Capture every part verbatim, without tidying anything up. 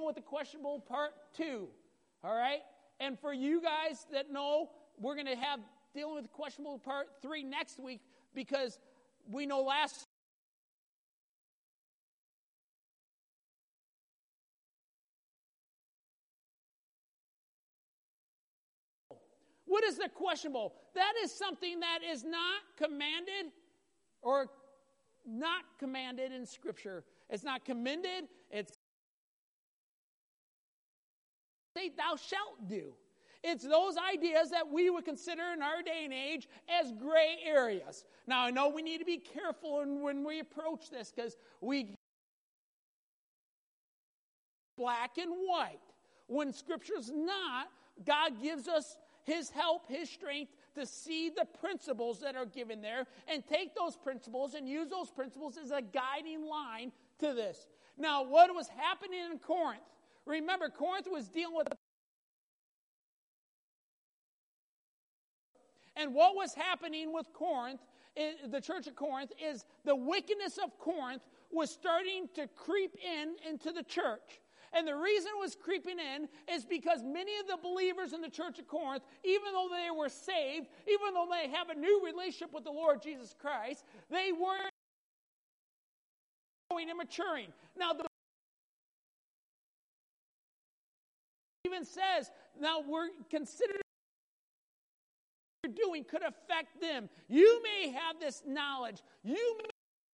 with the questionable part two. All right? And for you guys that know, we're going to have dealing with the questionable part three next week, because we know last What is the questionable? That is something that is not commanded or not commanded in Scripture. It's not commended. It's say thou shalt do. It's those ideas that we would consider in our day and age as gray areas. Now, I know we need to be careful when we approach this, because we black and white. When Scripture's not, God gives us His help, His strength to see the principles that are given there and take those principles and use those principles as a guiding line to this. Now, what was happening in Corinth? Remember, Corinth was dealing with... And what was happening with Corinth, the church of Corinth, is the wickedness of Corinth was starting to creep in into the church. And the reason it was creeping in is because many of the believers in the church of Corinth, even though they were saved, even though they have a new relationship with the Lord Jesus Christ, they weren't growing and maturing. Now, the even says, now we're considered what you're doing could affect them. You may have this knowledge. You may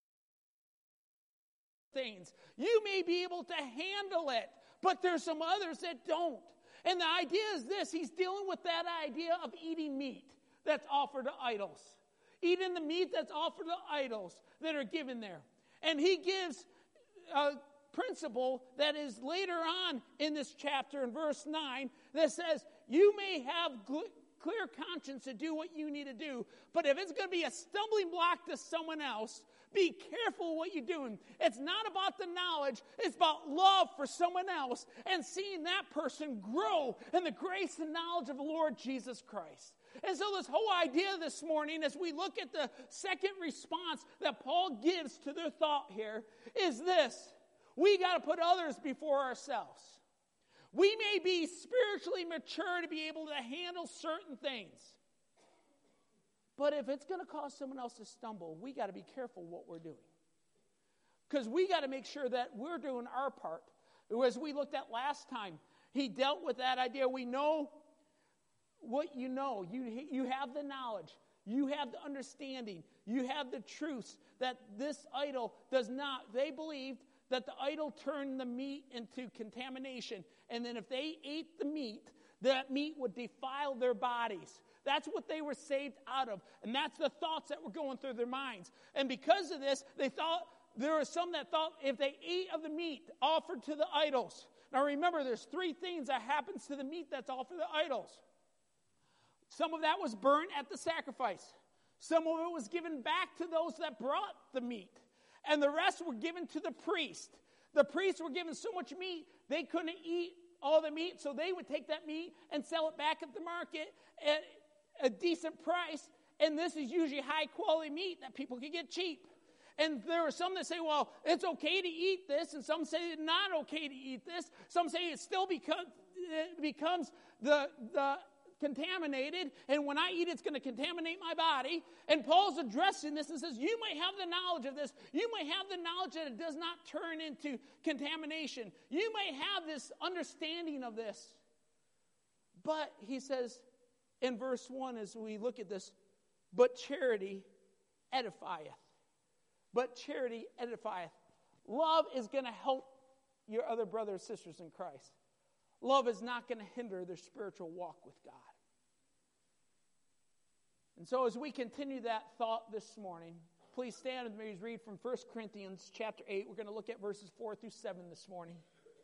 things. You may be able to handle it, but there's some others that don't. And the idea is this: he's dealing with that idea of eating meat that's offered to idols. Eating the meat that's offered to idols that are given there. And he gives a principle that is later on in this chapter in verse nine that says, you may have gl- clear conscience to do what you need to do, but if it's going to be a stumbling block to someone else, be careful what you're doing. It's not about the knowledge. It's about love for someone else and seeing that person grow in the grace and knowledge of the Lord Jesus Christ. And so this whole idea this morning, as we look at the second response that Paul gives to their thought here, is this: we got to put others before ourselves. We may be spiritually mature to be able to handle certain things. But if it's going to cause someone else to stumble, we got to be careful what we're doing. Because we got to make sure that we're doing our part. As we looked at last time, he dealt with that idea. We know what you know. You, you have the knowledge. You have the understanding. You have the truths that this idol does not. They believed that the idol turned the meat into contamination. And then if they ate the meat, that meat would defile their bodies. That's what they were saved out of. And that's the thoughts that were going through their minds. And because of this, they thought, there were some that thought if they ate of the meat offered to the idols. Now remember, there's three things that happens to the meat that's offered to the idols. Some of that was burnt at the sacrifice. Some of it was given back to those that brought the meat. And the rest were given to the priest. The priests were given so much meat, they couldn't eat all the meat, so they would take that meat and sell it back at the market at a decent price, and this is usually high-quality meat that people can get cheap. And there are some that say, well, it's okay to eat this, and some say it's not okay to eat this. Some say it still becomes, it becomes the, the contaminated, and when I eat, it's going to contaminate my body. And Paul's addressing this and says, you may have the knowledge of this. You may have the knowledge that it does not turn into contamination. You may have this understanding of this. But, he says, in verse one, as we look at this, but charity edifieth. But charity edifieth. Love is going to help your other brothers and sisters in Christ. Love is not going to hinder their spiritual walk with God. And so as we continue that thought this morning, please stand with me as we read from First Corinthians chapter eight. We're going to look at verses four through seven this morning.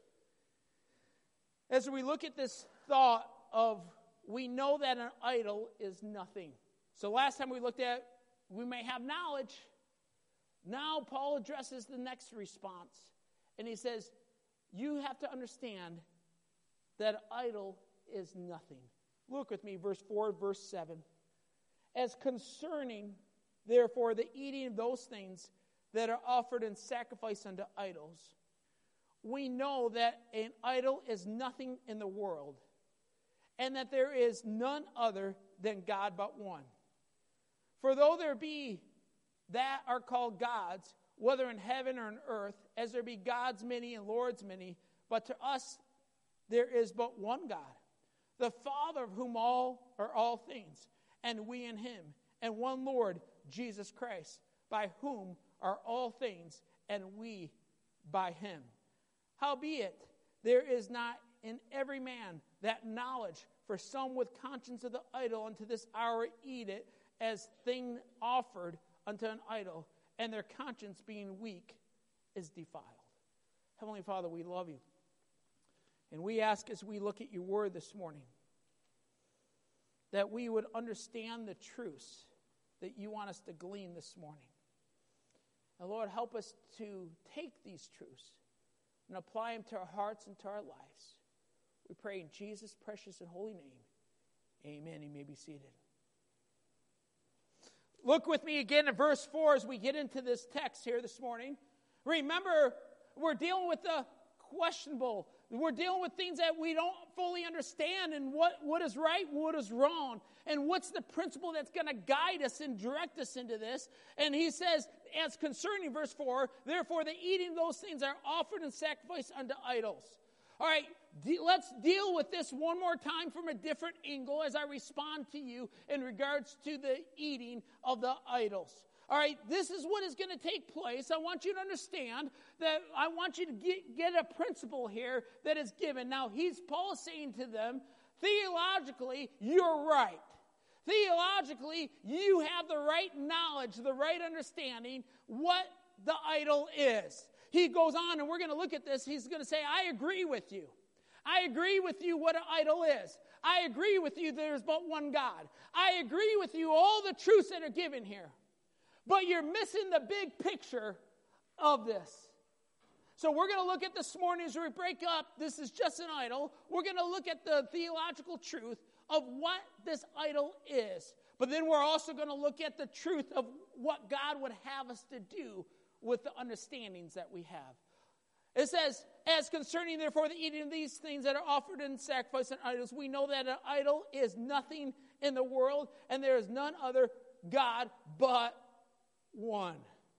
As we look at this thought of, we know that an idol is nothing. So last time we looked at, we may have knowledge. Now Paul addresses the next response. And he says, you have to understand that idol is nothing. Look with me, verse four, verse seven. As concerning, therefore, the eating of those things that are offered in sacrifice unto idols, we know that an idol is nothing in the world, and that there is none other than God but one. For though there be that are called gods, whether in heaven or in earth, as there be gods many and lords many, but to us there is but one God, the Father of whom all are all things, and we in him, and one Lord, Jesus Christ, by whom are all things, and we by him. Howbeit, there is not in every man that knowledge, for some with conscience of the idol unto this hour eat it as thing offered unto an idol, and their conscience being weak is defiled. Heavenly Father, we love you. And we ask as we look at your word this morning that we would understand the truths that you want us to glean this morning. And Lord, help us to take these truths and apply them to our hearts and to our lives. We pray in Jesus' precious and holy name. Amen. You may be seated. Look with me again at verse four as we get into this text here this morning. Remember, we're dealing with the questionable. We're dealing with things that we don't fully understand, and what, what is right and what is wrong, and what's the principle that's going to guide us and direct us into this. And he says, as concerning verse four, therefore the eating those things are offered and sacrificed unto idols. All right, de- let's deal with this one more time from a different angle as I respond to you in regards to the eating of the idols. All right, this is what is going to take place. I want you to understand that I want you to get, get a principle here that is given. Now, he's Paul is saying to them, theologically, you're right. Theologically, you have the right knowledge, the right understanding what the idol is. He goes on, and we're going to look at this. He's going to say, I agree with you. I agree with you what an idol is. I agree with you there's but one God. I agree with you all the truths that are given here. But you're missing the big picture of this. So we're going to look at this morning as we break up, this is just an idol. We're going to look at the theological truth of what this idol is. But then we're also going to look at the truth of what God would have us to do with the understandings that we have. It says, as concerning therefore the eating of these things that are offered in sacrifice and idols, we know that an idol is nothing in the world, and there is none other God but one.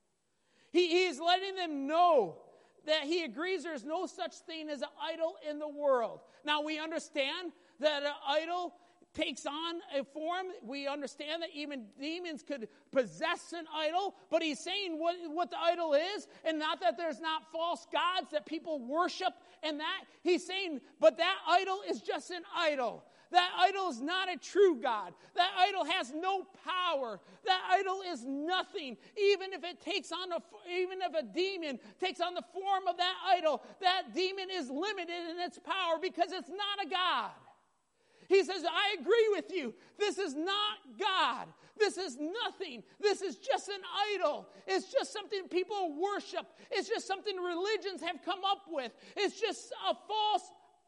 He, he is letting them know that he agrees there's no such thing as an idol in the world. Now we understand that an idol takes on a form. We understand that even demons could possess an idol, but he's saying what, what the idol is, and not that there's not false gods that people worship and that. He's saying, but that idol is just an idol. That idol is not a true God. That idol has no power. That idol is nothing. Even if it takes on a, even if a demon takes on the form of that idol, that demon is limited in its power because it's not a God. He says, I agree with you. This is not God. This is nothing. This is just an idol. It's just something people worship. It's just something religions have come up with. It's just a false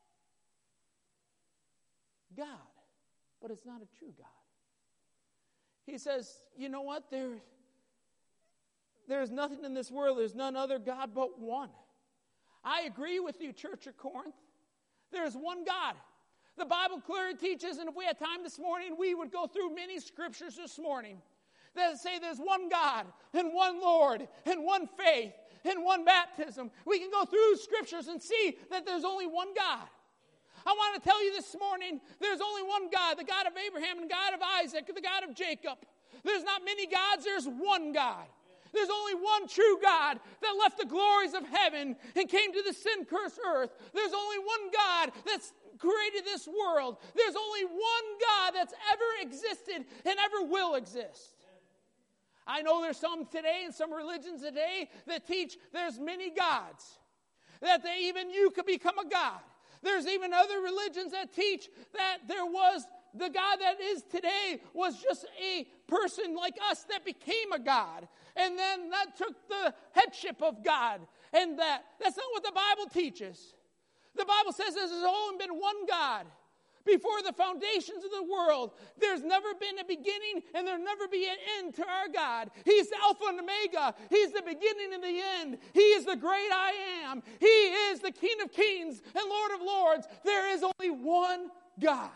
God, but it's not a true God. He says, you know what? There, there's nothing in this world. There's none other God but one. I agree with you, Church of Corinth. There's one God. The Bible clearly teaches, and if we had time this morning, we would go through many scriptures this morning that say there's one God and one Lord and one faith and one baptism. We can go through scriptures and see that there's only one God. I want to tell you this morning, there's only one God, the God of Abraham and God of Isaac, the God of Jacob. There's not many gods, there's one God. There's only one true God that left the glories of heaven and came to the sin-cursed earth. There's only one God that's created this world. There's only one God that's ever existed and ever will exist. I know there's some today and some religions today that teach there's many gods, that they, even you could become a god. There's even other religions that teach that there was the God that is today was just a person like us that became a God. And then that took the headship of God. And that that's not what the Bible teaches. The Bible says there's only been one God. Before the foundations of the world, there's never been a beginning and there'll never be an end to our God. He's the Alpha and Omega. He's the beginning and the end. He is the great I am. He is the King of Kings and Lord of Lords. There is only one God.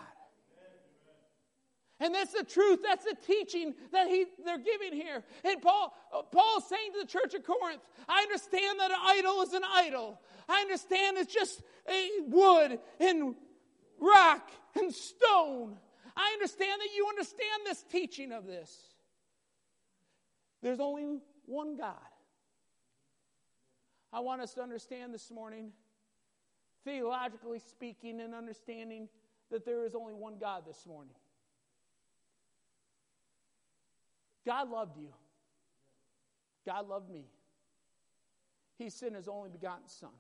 And that's the truth. That's the teaching that he, they're giving here. And Paul, Paul's saying to the church of Corinth, I understand that an idol is an idol. I understand it's just a wood and rock and stone. I understand that you understand this teaching of this. There's only one God. I want us to understand this morning, theologically speaking and understanding that there is only one God this morning. God loved you. God loved me. He sent his only begotten Son.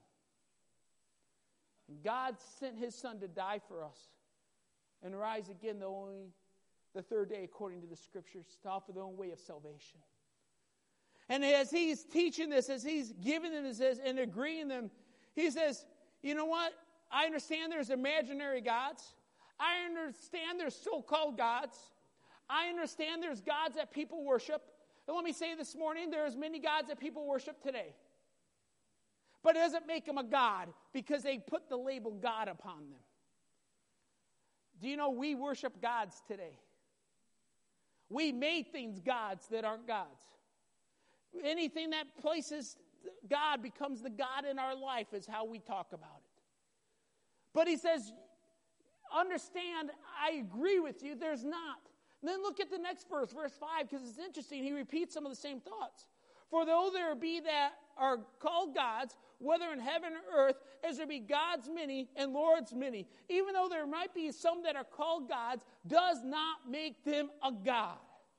And God sent his Son to die for us and rise again the only the third day according to the Scriptures to offer the own way of salvation. And as he's teaching this, as he's giving them this and agreeing them, he says, you know what? I understand there's imaginary gods. I understand there's so-called gods. I understand there's gods that people worship. And let me say this morning, there's many gods that people worship today. But it doesn't make them a god because they put the label God upon them. Do you know we worship gods today? We made things gods that aren't gods. Anything that places God becomes the God in our life is how we talk about it. But he says, understand, I agree with you, there's not. And then look at the next verse, verse five, because it's interesting. He repeats some of the same thoughts. For though there be that are called gods, whether in heaven or earth, as there be gods many and lords many, even though there might be some that are called gods, does not make them a god.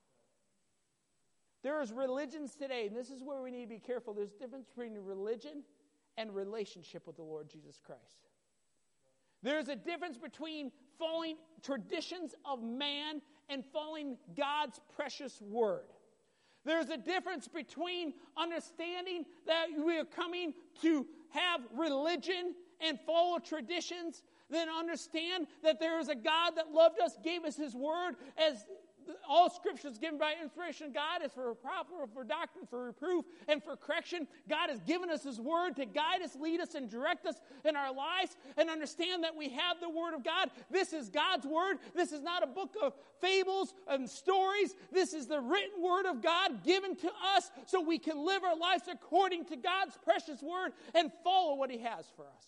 There is religions today, and this is where we need to be careful. There's a difference between religion and relationship with the Lord Jesus Christ. There's a difference between following traditions of man and following God's precious word. There's a difference between understanding that we are coming to have religion and follow traditions, than understand that there is a God that loved us, gave us his word, as all Scripture is given by inspiration of God, is for proper, for doctrine, for reproof, and for correction. God has given us his word to guide us, lead us, and direct us in our lives, and understand that we have the word of God. This is God's word. This is not a book of fables and stories. This is the written word of God given to us so we can live our lives according to God's precious word and follow what he has for us.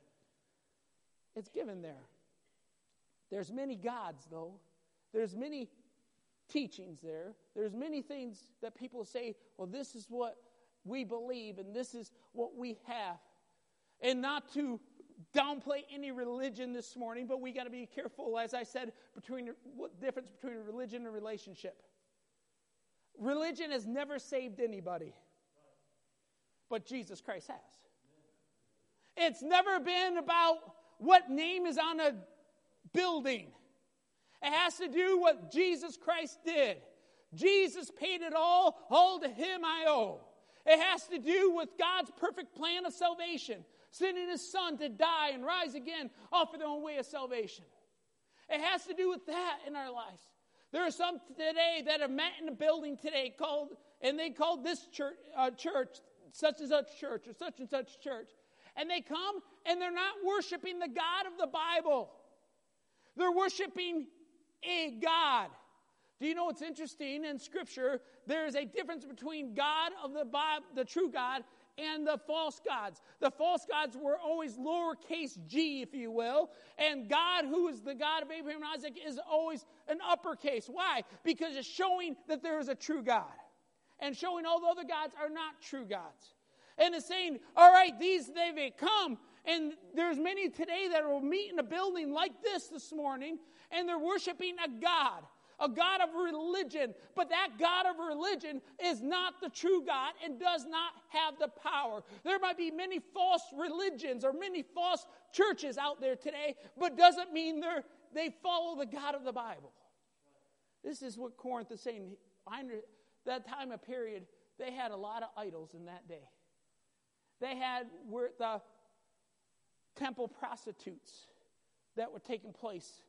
It's given there. There's many gods, though. There's many teachings there. There's many things that people say, well, this is what we believe and this is what we have. And not to downplay any religion this morning, but we got to be careful, as I said, between what difference between religion and relationship. Religion has never saved anybody, but Jesus Christ has. It's never been about what name is on a building. It has to do what Jesus Christ did. Jesus paid it all. All to him I owe. It has to do with God's perfect plan of salvation, sending his Son to die and rise again, offer their own way of salvation. It has to do with that in our lives. There are some today that have met in a building today called, and they called this church, uh, church such and such church or such and such church. And they come and they're not worshiping the God of the Bible. They're worshiping a God. Do you know what's interesting in Scripture? There is a difference between God of the Bible, the true God, and the false gods. The false gods were always lowercase g, if you will. And God, who is the God of Abraham and Isaac, is always an uppercase. Why? Because it's showing that there is a true God. And showing all the other gods are not true gods. And it's saying, all right, these, they come. And there's many today that will meet in a building like this this morning, and they're worshiping a God, a God of religion. But that God of religion is not the true God and does not have the power. There might be many false religions or many false churches out there today, but doesn't mean they're, they follow the God of the Bible. This is what Corinth is saying. I, that time of period, they had a lot of idols in that day. They had were the temple prostitutes that were taking place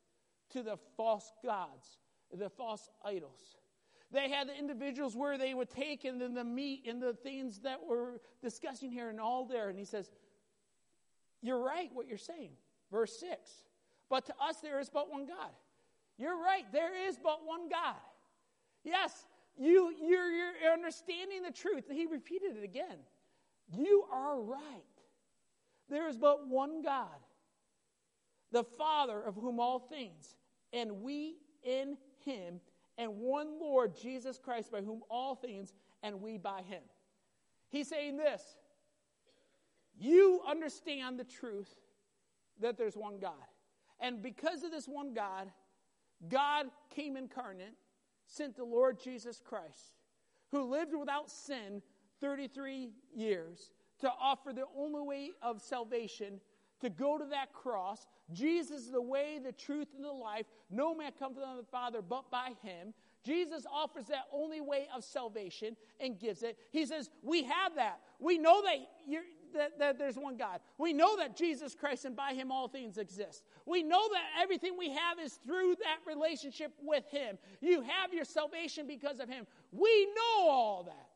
to the false gods, the false idols. They had the individuals where they would take and then the meat and the things that we're discussing here and all there. And he says, you're right what you're saying. Verse six. But to us there is but one God. You're right. There is but one God. Yes, you, you're, you're understanding the truth. He repeated it again. You are right. There is but one God, the Father of whom all things, and we in him, and one Lord, Jesus Christ, by whom all things, and we by him. He's saying this. You understand the truth that there's one God. And because of this one God, God came incarnate, sent the Lord Jesus Christ, who lived without sin thirty-three years, to offer the only way of salvation, to go to that cross. Jesus is the way, the truth, and the life. No man comes to the Father but by him. Jesus offers that only way of salvation and gives it. He says, we have that. We know that, you're, that, that there's one God. We know that Jesus Christ and by him all things exist. We know that everything we have is through that relationship with him. You have your salvation because of him. We know all that.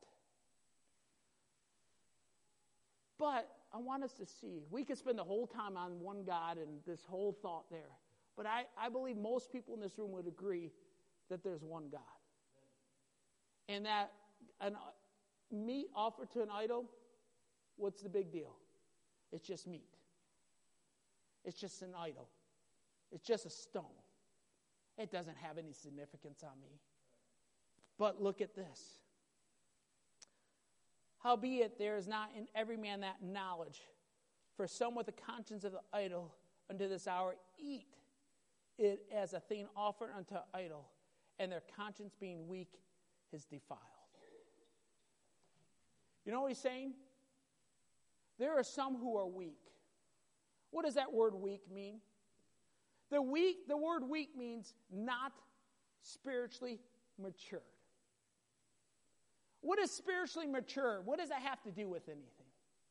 But I want us to see, we could spend the whole time on one God and this whole thought there. But I, I believe most people in this room would agree that there's one God. And that an, meat offered to an idol, what's the big deal? It's just meat. It's just an idol. It's just a stone. It doesn't have any significance on me. But look at this. Howbeit there is not in every man that knowledge. For some with the conscience of the idol unto this hour eat it as a thing offered unto idol, and their conscience being weak is defiled. You know what he's saying? There are some who are weak. What does that word weak mean? The weak, the word weak means not spiritually matured. What is spiritually mature? What does that have to do with anything?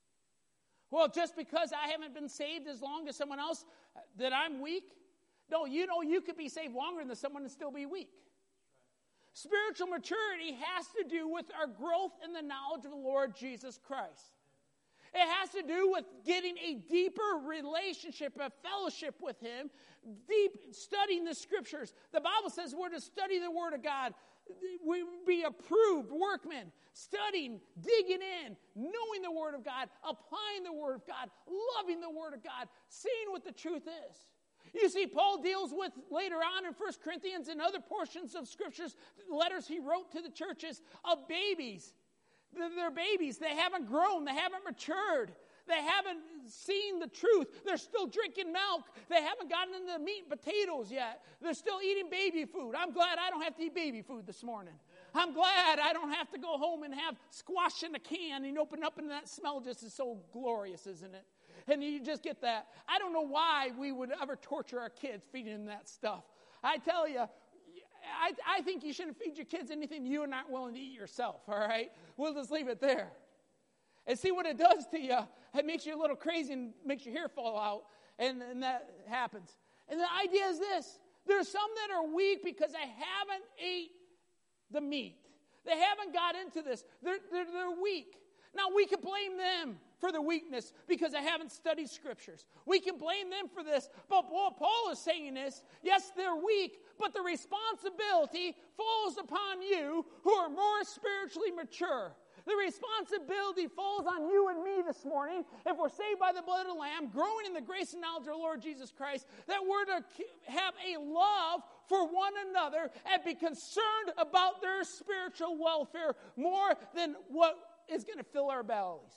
Well, just because I haven't been saved as long as someone else, that I'm weak? No, you know you could be saved longer than someone and still be weak. Spiritual maturity has to do with our growth in the knowledge of the Lord Jesus Christ. It has to do with getting a deeper relationship, a fellowship with him, deep studying the scriptures. The Bible says we're to study the Word of God. We be approved workmen, studying, digging in, knowing the Word of God, applying the Word of God, loving the Word of God, seeing what the truth is. You see, Paul deals with later on in First Corinthians and other portions of scriptures, letters he wrote to the churches of babies. They're babies. They haven't grown. They haven't matured. They haven't seen the truth. They're still drinking milk. They haven't gotten into the meat and potatoes yet. They're still eating baby food. I'm glad I don't have to eat baby food this morning. I'm glad I don't have to go home and have squash in a can and open up and that smell just is so glorious, isn't it? And you just get that. I don't know why we would ever torture our kids feeding them that stuff. I tell you, I, I think you shouldn't feed your kids anything you're not willing to eat yourself, all right? We'll just leave it there. And see what it does to you. It makes you a little crazy and makes your hair fall out, and, and that happens. And the idea is this. There's some that are weak because they haven't ate the meat. They haven't got into this. They're, they're, they're weak. Now, we can blame them for their weakness because they haven't studied scriptures. We can blame them for this. But what Paul is saying is, yes, they're weak, but the responsibility falls upon you who are more spiritually mature. The responsibility falls on you and me this morning, if we're saved by the blood of the Lamb, growing in the grace and knowledge of our Lord Jesus Christ, that we're to have a love for one another and be concerned about their spiritual welfare more than what is going to fill our bellies.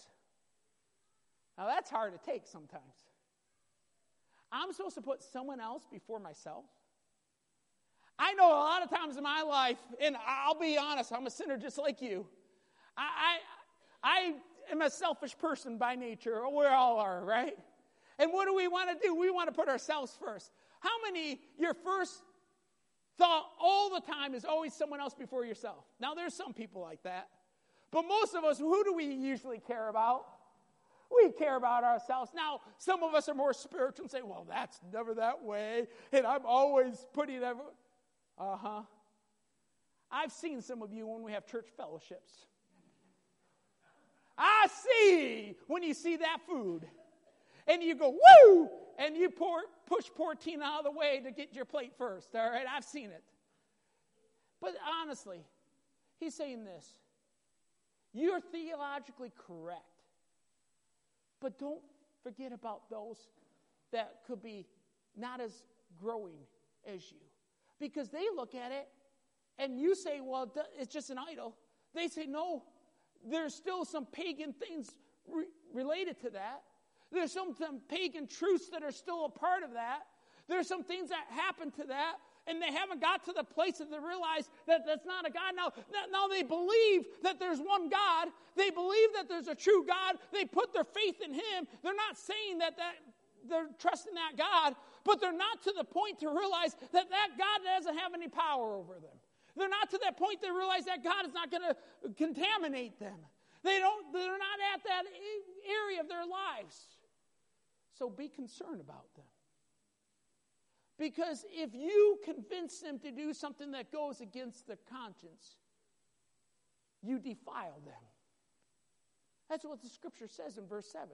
Now, that's hard to take sometimes. I'm supposed to put someone else before myself. I know a lot of times in my life, and I'll be honest, I'm a sinner just like you. I, I, I am a selfish person by nature. We all are, right? And what do we want to do? We want to put ourselves first. How many, your first thought all the time is always someone else before yourself? Now, there's some people like that. But most of us, who do we usually care about? We care about ourselves. Now, some of us are more spiritual and say, well, that's never that way, and I'm always putting that. Uh-huh. I've seen some of you when we have church fellowships. I see when you see that food, and you go, woo, and you pour, push poor Tina out of the way to get your plate first, all right? I've seen it. But honestly, he's saying this. You're theologically correct. But don't forget about those that could be not as growing as you. Because they look at it, and you say, well, it's just an idol. They say, no, there's still some pagan things re- related to that. There's some, some pagan truths that are still a part of that. There's some things that happen to that, and they haven't got to the place that they realize that that's not a God. Now, now they believe that there's one God. They believe that there's a true God. They put their faith in Him. They're not saying that, that they're trusting that God, but they're not to the point to realize that that God doesn't have any power over them. They're not to that point to realize that God is not going to contaminate them. They don't, they're not at that area of their lives. So be concerned about them. Because if you convince them to do something that goes against their conscience, you defile them. That's what the scripture says in verse seven.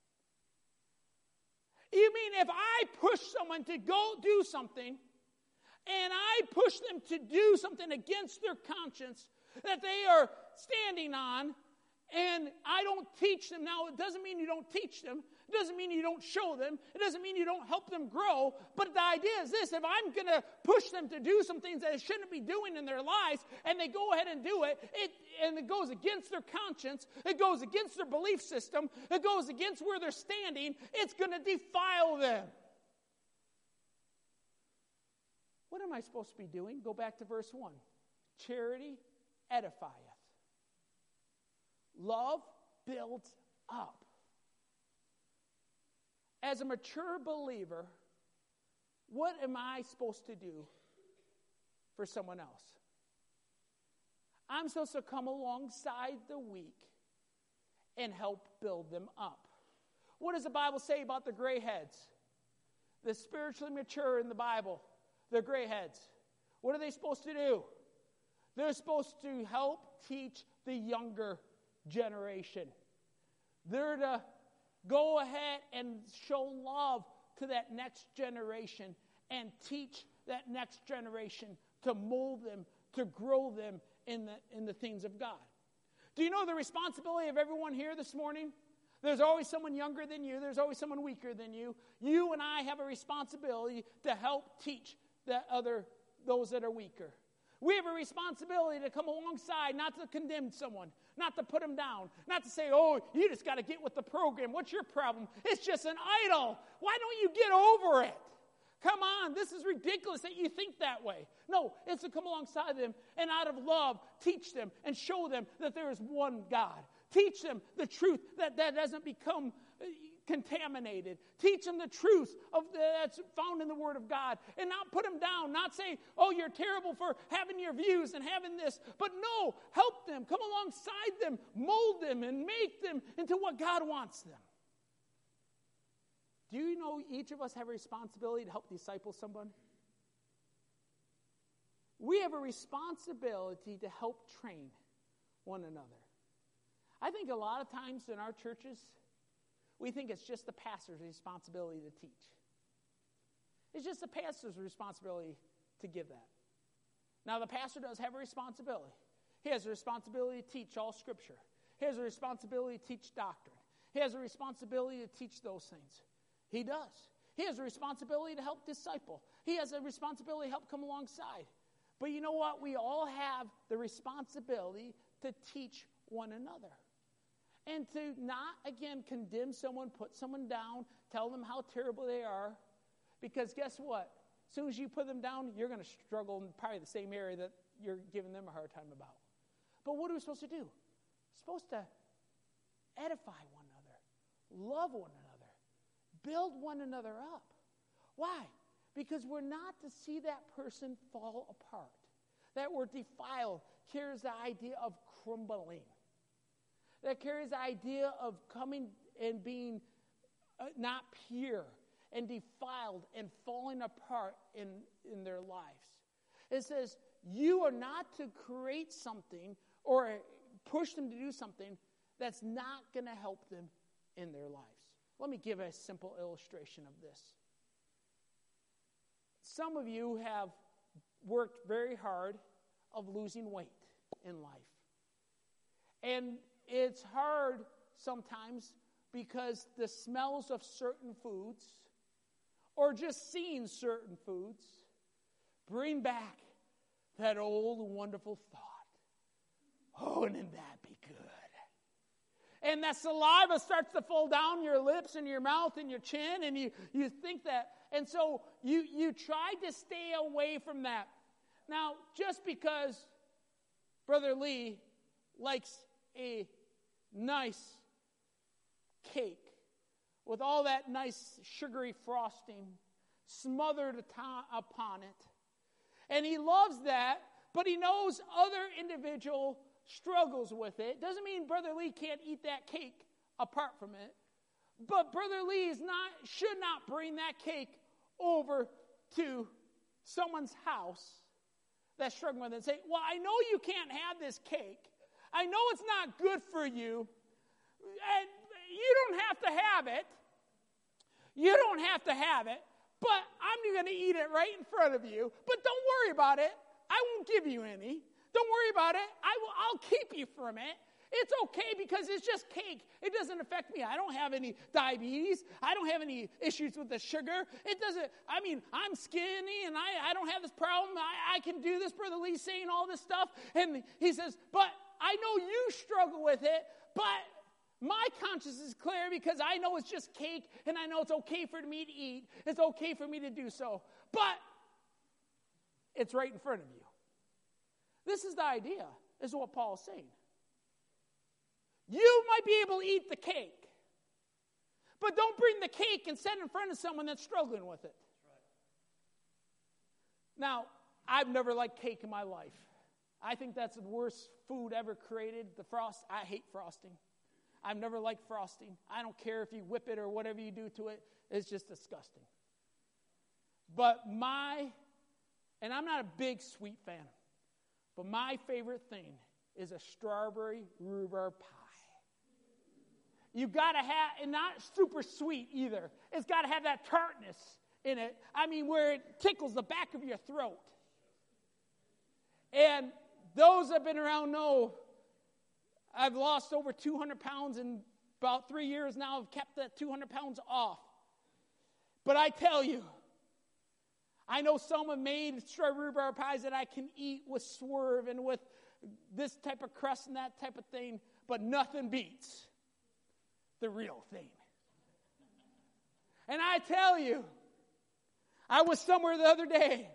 You mean if I push someone to go do something, and I push them to do something against their conscience that they are standing on, and I don't teach them. Now, it doesn't mean you don't teach them. It doesn't mean you don't show them. It doesn't mean you don't help them grow. But the idea is this: if I'm going to push them to do some things that they shouldn't be doing in their lives, and they go ahead and do it, it and it goes against their conscience, it goes against their belief system, it goes against where they're standing, it's going to defile them. What am I supposed to be doing? Go back to verse one. Charity edifieth. Love builds up. As a mature believer, what am I supposed to do for someone else? I'm supposed to come alongside the weak and help build them up. What does the Bible say about the gray heads? The spiritually mature in the Bible, they're gray heads. What are they supposed to do? They're supposed to help teach the younger generation. They're to go ahead and show love to that next generation and teach that next generation to mold them, to grow them in the, in the things of God. Do you know the responsibility of everyone here this morning? There's always someone younger than you. There's always someone weaker than you. You and I have a responsibility to help teach the other, those that are weaker. We have a responsibility to come alongside, not to condemn someone, not to put them down, not to say, oh, you just got to get with the program. What's your problem? It's just an idol. Why don't you get over it? Come on, this is ridiculous that you think that way. No, it's to come alongside them and out of love, teach them and show them that there is one God. Teach them the truth that that doesn't become contaminated. Teach them the truth of the, that's found in the Word of God, and not put them down. Not say, "Oh, you're terrible for having your views and having this," but no, help them, come alongside them, mold them, and make them into what God wants them. Do you know each of us have a responsibility to help disciple someone? We have a responsibility to help train one another. I think a lot of times in our churches, we think it's just the pastor's responsibility to teach. It's just the pastor's responsibility to give that. Now, the pastor does have a responsibility. He has a responsibility to teach all Scripture. He has a responsibility to teach doctrine. He has a responsibility to teach those things. He does. He has a responsibility to help disciple. He has a responsibility to help come alongside. But you know what? We all have the responsibility to teach one another. And to not, again, condemn someone, put someone down, tell them how terrible they are. Because guess what? As soon as you put them down, you're going to struggle in probably the same area that you're giving them a hard time about. But what are we supposed to do? We're supposed to edify one another, love one another, build one another up. Why? Because we're not to see that person fall apart. That word defile carries the idea of crumbling. That carries the idea of coming and being uh, not pure and defiled and falling apart in, in their lives. It says, you are not to create something or push them to do something that's not going to help them in their lives. Let me give a simple illustration of this. Some of you have worked very hard of losing weight in life. And it's hard sometimes because the smells of certain foods or just seeing certain foods bring back that old wonderful thought. Oh, wouldn't that be good? And that saliva starts to fall down your lips and your mouth and your chin, and you, you think that. And so you, you try to stay away from that. Now, just because Brother Lee likes a nice cake with all that nice sugary frosting smothered upon it, and he loves that, but he knows other individual struggles with it. Doesn't mean Brother Lee can't eat that cake apart from it. But Brother Lee is not, should not bring that cake over to someone's house that's struggling with it and say, well, I know you can't have this cake. I know it's not good for you. And you don't have to have it. You don't have to have it. But I'm going to eat it right in front of you. But don't worry about it. I won't give you any. Don't worry about it. I will, I'll keep you from it. It's okay because it's just cake. It doesn't affect me. I don't have any diabetes. I don't have any issues with the sugar. It doesn't, I mean, I'm skinny and I, I don't have this problem. I, I can do this. Brother Lee's saying all this stuff. And he says, but I know you struggle with it, but my conscience is clear because I know it's just cake and I know it's okay for me to eat. It's okay for me to do so. But it's right in front of you. This is the idea. This is what Paul is saying. You might be able to eat the cake, but don't bring the cake and set it in front of someone that's struggling with it. Now, I've never liked cake in my life. I think that's the worst food ever created. The frost, I hate frosting. I've never liked frosting. I don't care if you whip it or whatever you do to it. It's just disgusting. But my, and I'm not a big sweet fan, but my favorite thing is a strawberry rhubarb pie. You've got to have, and not super sweet either. It's got to have that tartness in it. I mean, where it tickles the back of your throat. And those that have been around know I've lost over two hundred pounds in about three years now. I've kept that two hundred pounds off. But I tell you, I know some have made strawberry rhubarb pies that I can eat with swerve and with this type of crust and that type of thing, but nothing beats the real thing. And I tell you, I was somewhere the other day,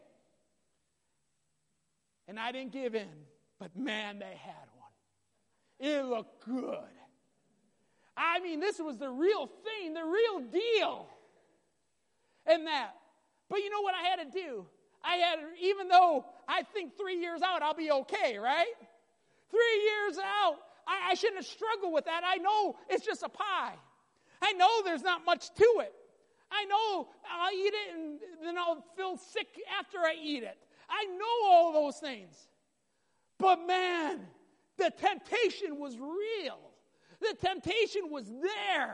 and I didn't give in, but man, they had one. It looked good. I mean, this was the real thing, the real deal. And that. But you know what I had to do? I had, even though I think three years out I'll be okay, right? Three years out, I, I shouldn't have struggled with that. I know it's just a pie. I know there's not much to it. I know I'll eat it and then I'll feel sick after I eat it. I know all those things. But man, the temptation was real. The temptation was there.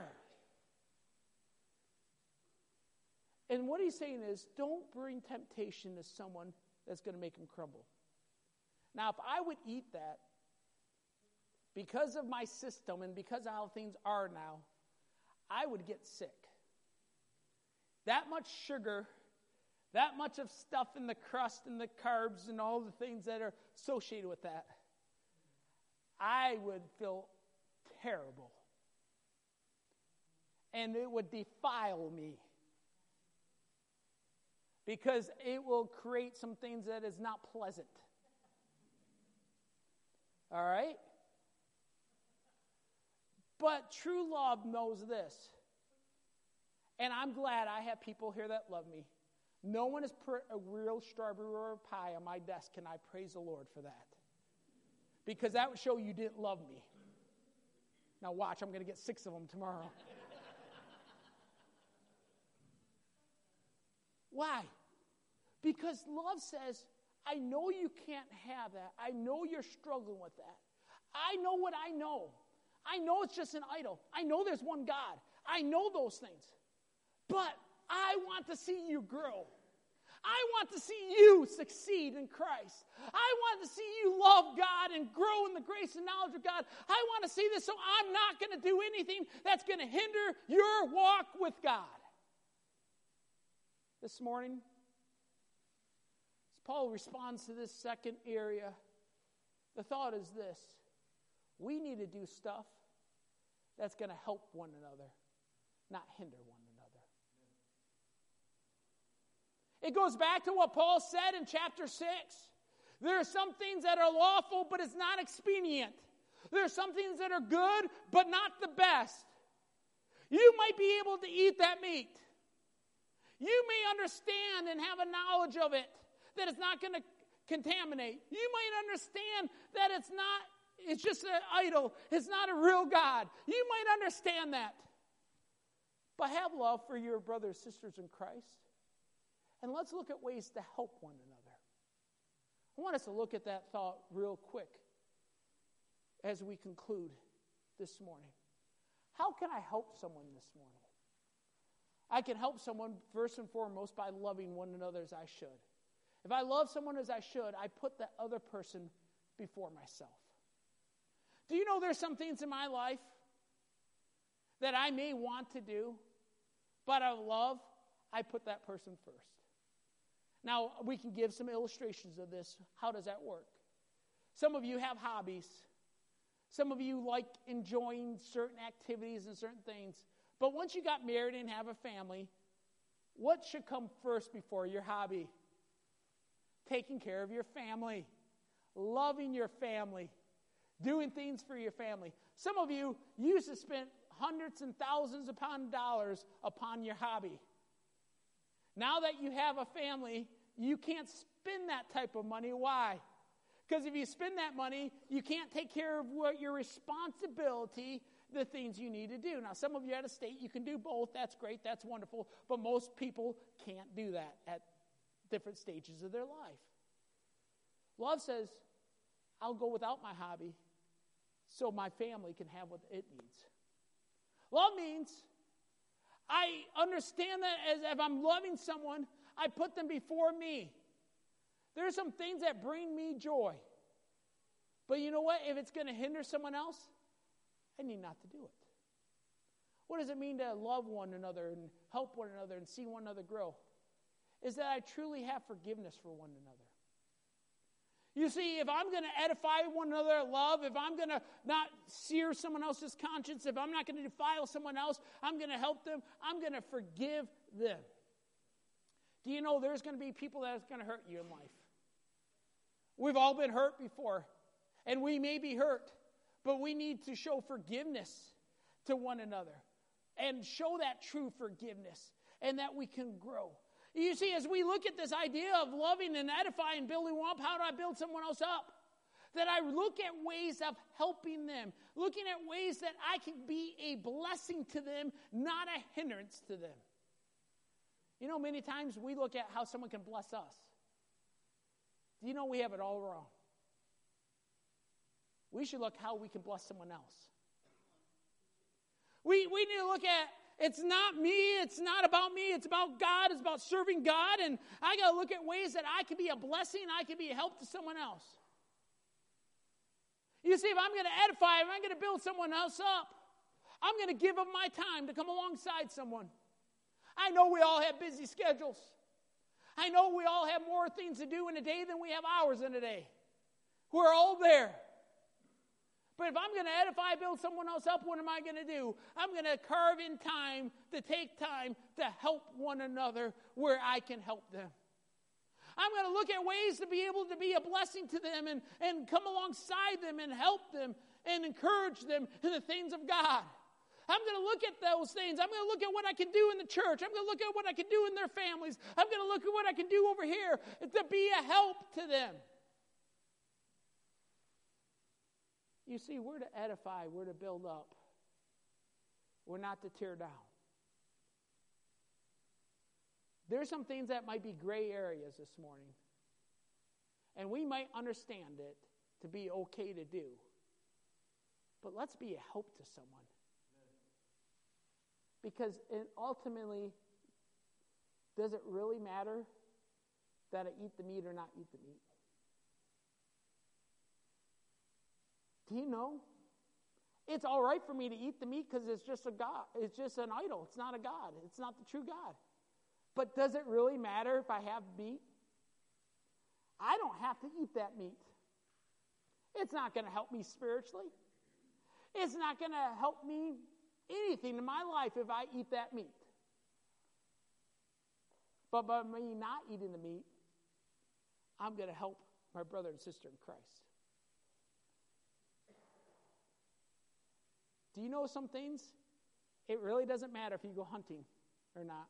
And what he's saying is, don't bring temptation to someone that's going to make him crumble. Now, if I would eat that, because of my system and because of how things are now, I would get sick. That much sugar, that much of stuff in the crust and the carbs and all the things that are associated with that, I would feel terrible. And it would defile me. Because it will create some things that is not pleasant. All right? But true love knows this. And I'm glad I have people here that love me. No one has put a real strawberry or pie on my desk, and I praise the Lord for that. Because that would show you didn't love me. Now watch, I'm going to get six of them tomorrow. Why? Because love says, I know you can't have that. I know you're struggling with that. I know what I know. I know it's just an idol. I know there's one God. I know those things. But I want to see you grow. I want to see you succeed in Christ. I want to see you love God and grow in the grace and knowledge of God. I want to see this, so I'm not going to do anything that's going to hinder your walk with God. This morning, as Paul responds to this second area, the thought is this: we need to do stuff that's going to help one another, not hinder one another. It goes back to what Paul said in chapter six. There are some things that are lawful, but it's not expedient. There are some things that are good, but not the best. You might be able to eat that meat. You may understand and have a knowledge of it, that it's not going to contaminate. You might understand that it's not, it's just an idol. It's not a real God. You might understand that. But have love for your brothers and sisters in Christ. And let's look at ways to help one another. I want us to look at that thought real quick as we conclude this morning. How can I help someone this morning? I can help someone first and foremost by loving one another as I should. If I love someone as I should, I put that other person before myself. Do you know there's some things in my life that I may want to do, but out of love, I put that person first. Now, we can give some illustrations of this. How does that work? Some of you have hobbies. Some of you like enjoying certain activities and certain things. But once you got married and have a family, what should come first before your hobby? Taking care of your family. Loving your family. Doing things for your family. Some of you used to spend hundreds and thousands upon dollars upon your hobby. Now that you have a family, you can't spend that type of money. Why? Because if you spend that money, you can't take care of what your responsibility, the things you need to do. Now, some of you at a state, you can do both. That's great. That's wonderful. But most people can't do that at different stages of their life. Love says, I'll go without my hobby so my family can have what it needs. Love means I understand that as if I'm loving someone, I put them before me. There are some things that bring me joy. But you know what? If it's going to hinder someone else, I need not to do it. What does it mean to love one another and help one another and see one another grow? Is that I truly have forgiveness for one another. You see, if I'm going to edify one another in love, if I'm going to not sear someone else's conscience, if I'm not going to defile someone else, I'm going to help them, I'm going to forgive them. Do you know there's going to be people that are going to hurt you in life? We've all been hurt before, and we may be hurt, but we need to show forgiveness to one another and show that true forgiveness and that we can grow. You see, as we look at this idea of loving and edifying, building one up, how do I build someone else up? That I look at ways of helping them, looking at ways that I can be a blessing to them, not a hindrance to them. You know, many times we look at how someone can bless us. Do you know we have it all wrong? We should look how we can bless someone else. We, we need to look at, it's not me, it's not about me, it's about God, it's about serving God, and I got to look at ways that I can be a blessing, I can be a help to someone else. You see, if I'm going to edify, if I'm going to build someone else up, I'm going to give up my time to come alongside someone. I know we all have busy schedules. I know we all have more things to do in a day than we have hours in a day. We're all there. But if I'm going to edify, build someone else up, what am I going to do? I'm going to carve in time to take time to help one another where I can help them. I'm going to look at ways to be able to be a blessing to them and, and come alongside them and help them and encourage them in the things of God. I'm going to look at those things. I'm going to look at what I can do in the church. I'm going to look at what I can do in their families. I'm going to look at what I can do over here to be a help to them. You see, we're to edify, we're to build up. We're not to tear down. There's some things that might be gray areas this morning. And we might understand it to be okay to do. But let's be a help to someone. Because it ultimately, does it really matter that I eat the meat or not eat the meat? Do you know? It's all right for me to eat the meat because it's just a God. It's just an idol. It's not a God. It's not the true God. But does it really matter if I have meat? I don't have to eat that meat. It's not going to help me spiritually. It's not going to help me anything in my life if I eat that meat. But by me not eating the meat, I'm going to help my brother and sister in Christ. Do you know some things? It really doesn't matter if you go hunting or not.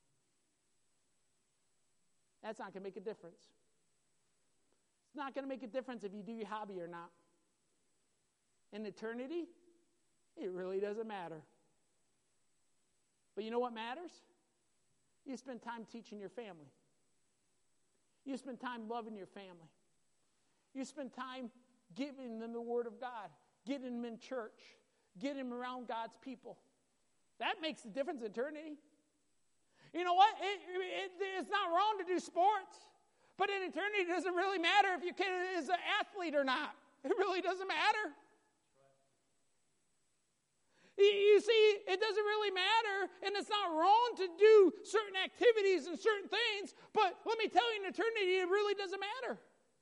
That's not going to make a difference. It's not going to make a difference if you do your hobby or not. In eternity, it really doesn't matter. But you know what matters? You spend time teaching your family. You spend time loving your family. You spend time giving them the Word of God, getting them in church, getting them around God's people. That makes a difference in eternity. You know what? It, it, it's not wrong to do sports. But in eternity, it doesn't really matter if your kid is an athlete or not. It really doesn't matter. You see, it doesn't really matter, and it's not wrong to do certain activities and certain things, but let me tell you, in eternity, it really doesn't matter.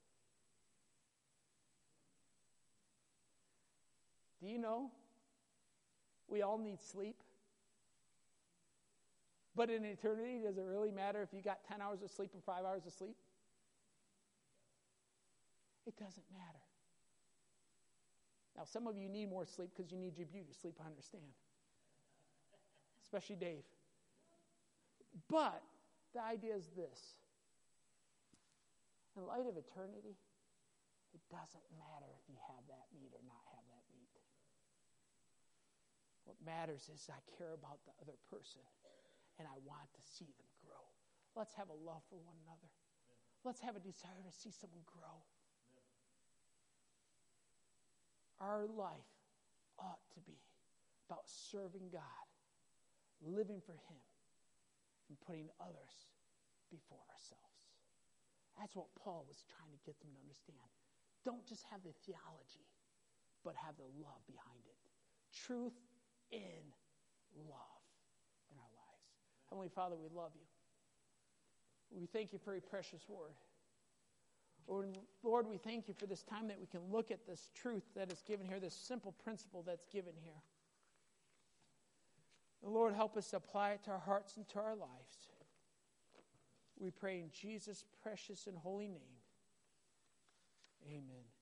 Do you know we all need sleep? But in eternity, does it really matter if you got ten hours of sleep or five hours of sleep? It doesn't matter. Now, some of you need more sleep because you need your beauty sleep, I understand. Especially Dave. But the idea is this. In light of eternity, it doesn't matter if you have that meat or not have that meat. What matters is I care about the other person, and I want to see them grow. Let's have a love for one another. Let's have a desire to see someone grow. Our life ought to be about serving God, living for Him, and putting others before ourselves. That's what Paul was trying to get them to understand. Don't just have the theology, but have the love behind it. Truth in love in our lives. Heavenly Father, we love you. We thank you for your precious word. Lord, we thank you for this time that we can look at this truth that is given here, this simple principle that's given here. Lord, help us to apply it to our hearts and to our lives. We pray in Jesus' precious and holy name. Amen.